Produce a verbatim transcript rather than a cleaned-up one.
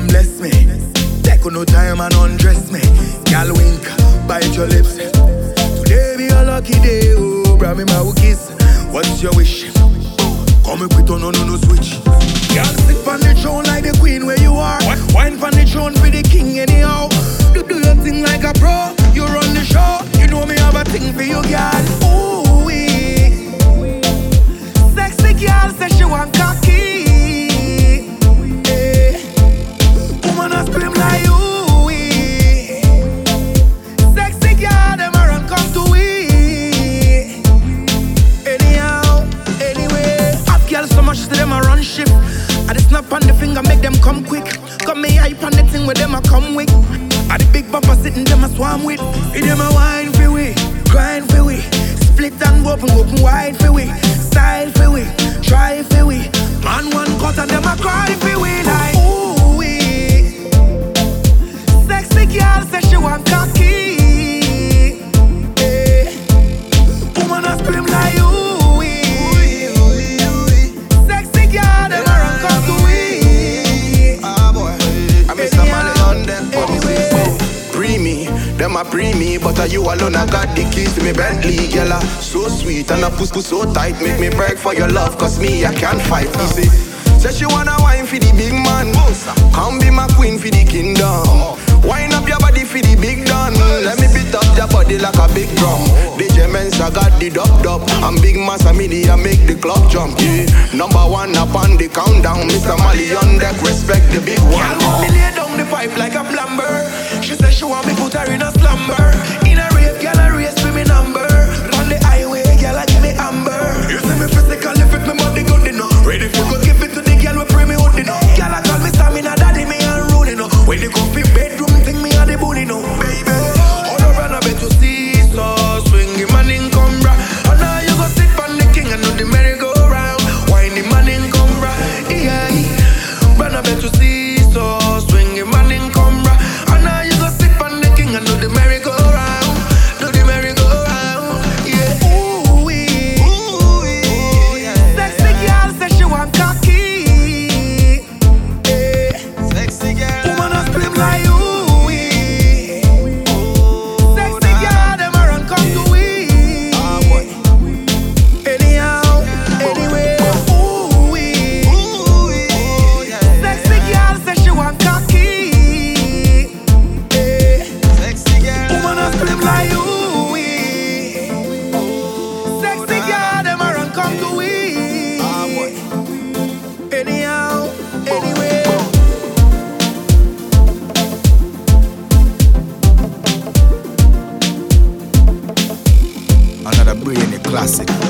and bless me. Take no time and undress me. Girl wink, bite your lips. Today be a lucky day, oh, bring me my kiss. What's your wish? Come and quit on no no no switch. Girl sit on the throne like the queen where you are. Wine on the throne for the king anyhow. Do do your thing like a pro. You run the show. You know me have a thing for you, girl. Ooh wee. Sexy girl says she want cocky. Yeah. Woman a scream like you. Sexy girl them a run come to we. Anyhow, anyway. Hot girl so much to them a run shift. I just snap on the finger make them come quick. Come me hype on the thing where them a come with. I the big papa sitting them a swam with. In them a wine for we, grind for we. Split and open, open wide for we. Style for we, try for we. Man one cut and them a cry for we like. Ooh wee. Sexy girl says she want cocky. Yeah. Woman a scream like you. Sexy girl them a run come to we. Ah boy, I miss a man on them. Pre me, them a pre me, but are you alone? I got the keys to me Bentley, girl. So sweet and a puss puss so tight, make me break for your love, cause me I can't fight. Easy. Say she wanna wine for the big man, come be my queen for the kingdom. Wine up your body for the big done. Let me beat up your body like a big drum. D J Mensa got the dub dub, and Big Massa Midi I make the club jump. Yeah. Number one up on the countdown, Mister Mali on deck, respect the big one. Girl, me lay down the pipe like a plumber. She said she want me put her in a slumber. In a rave, girl, a race for me number. On the highway, girl, I give me amber. You see me physically fit, me body good enough. Ready for go give it to the girl, we pray me hood enough. Girl, I call me stamina, daddy, me unruly enough. When they come in bedroom, think me and the booty enough. Baby, all around I bet you see so swing him and encumber. And now you go sit on the king and do the merry-go-round. Wine him and encumber, yeah. But I bet you see so swing him and encumber. And now you go sit on the king and do the merry-go-round. Do the merry-go-round, yeah. Ooh wee. Ooh wee. Sexy girl says she want cocky. Yeah. Sexy girl. Woman a scream like you. Sexy girl them a run come to we. Ah boy. Anyhow, anyway. Ooh wee. Ooh yeah. Sexy girl says she want cocky. Yeah. Sexy girl. Woman a scream like you. Sexy girl them a run come to we. Ah boy. Anyhow, anyway. Another brainy classic.